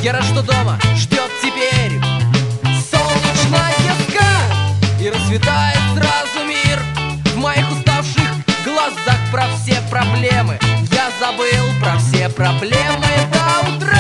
Я рад, что дома ждет теперь солнечная ска, и расцветает сразу мир. В моих уставших глазах про все проблемы я забыл про все проблемы до утра.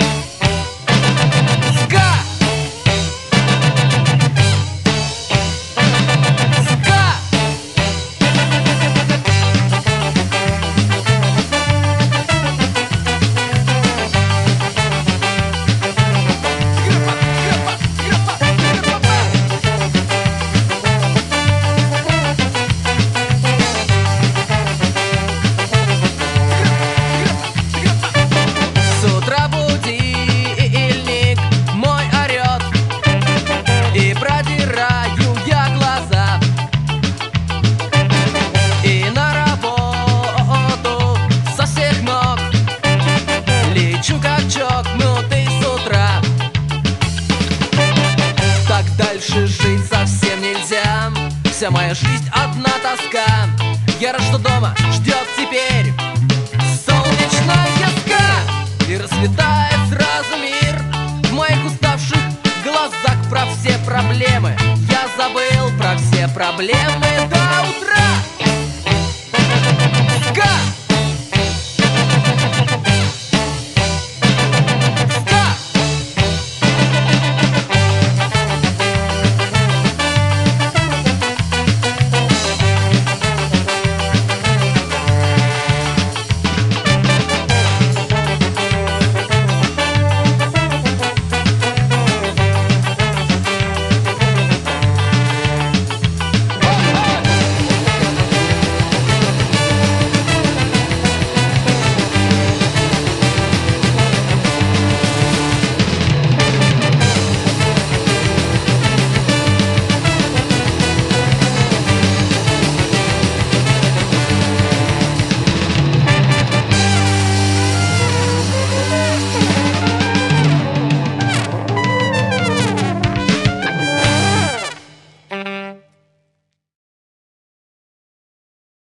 Чокнутый с утра. Так дальше жить совсем нельзя. Вся моя жизнь одна тоска. Я рад, что дома ждет теперь солнечная ска, и расцветает сразу мир. В моих уставших глазах про все проблемы я забыл про все проблемы.